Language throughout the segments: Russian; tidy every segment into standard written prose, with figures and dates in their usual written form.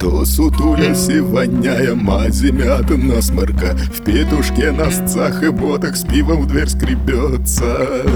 То сутулясь и воняя мазями от насморка, в петушке на сцах и ботах с пивом в дверь скребется.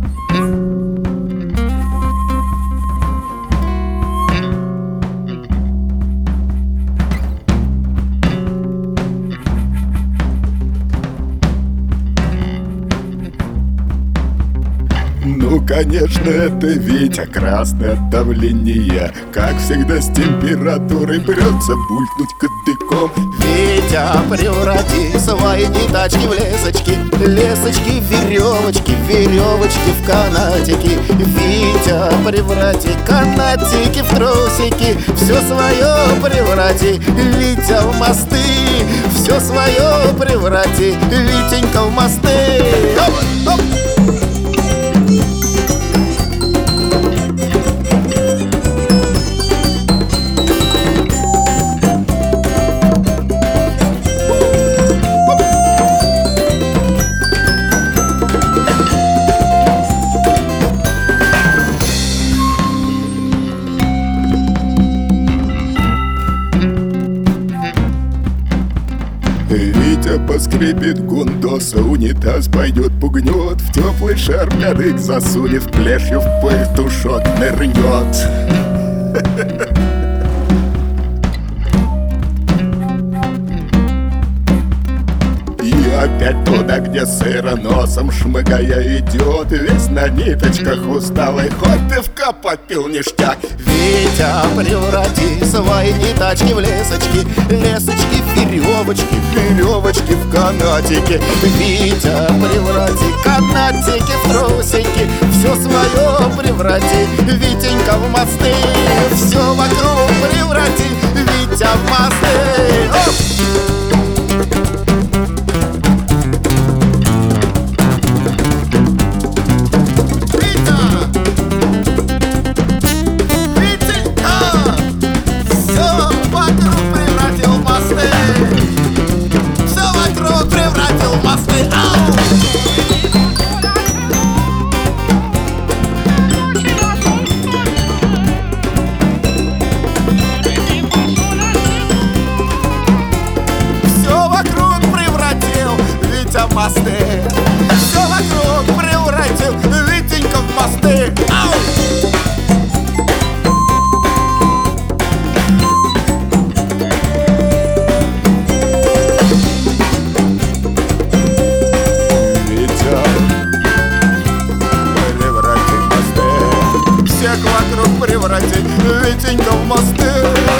Ну, конечно, это Витя, красное от давления. Как всегда с температурой прется булькнуть кадыком. Витя, преврати свои ниточки в лесочки, лесочки в веревочки, веревочки в канатики. Витя, преврати канатики в трусики, все свое преврати, Витя, в мосты. Все свое преврати, Витенька, в мосты. Оп, оп. Витя поскрипит гундоса, унитаз пойдет пугнет, в теплый шар кадык засунет, плешью в пыльтушок нырнет. И опять туда, где сыро носом шмыгая идет, весь на ниточках усталый, хоть ты в кап попил ништяк. Витя, преврати свои ниточки в лесочки, лесочки в веревочки, веревочки в канатики. Витя, преврати канатики в трусики, все свое преврати, Витенька, в мосты. Все вокруг преврати, Витя, в мосты. Оп! Мосты. Все вокруг превратил Витенька в мосты. Ау! Витя, преврати мосты. Всех вокруг превратил Витенька в мосты.